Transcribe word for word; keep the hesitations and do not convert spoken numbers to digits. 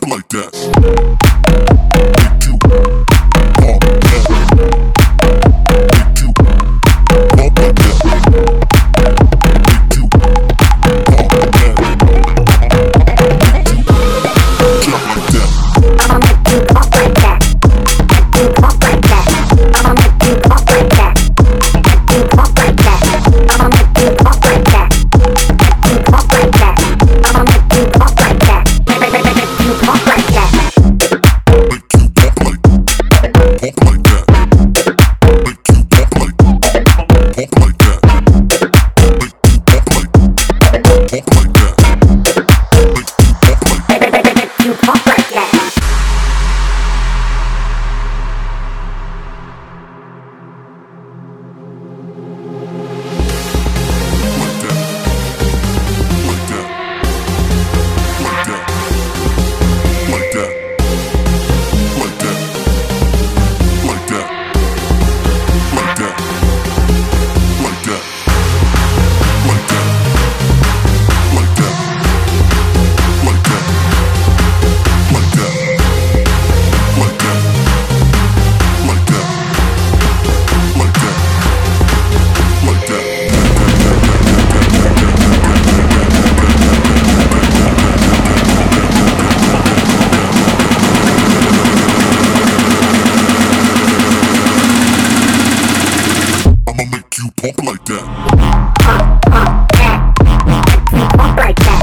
like that. Make you pop like that. Make you pop like that. Make you pop like that. Make you jump like that. I'ma make you pop like that. Make you pop like that. I'ma make you pop like that. Make you pop like that. I'ma make you pop like that. Make you pop like that. I'ma make you pop like that. Make you pop like that. Make you pop like, pop like that. Make you pop like, pop like that. Make you pop like, pop like that. Make you pop like. Make you pop like that. I'ma make you pop like that. Pop, pop, that. Make you pop like that.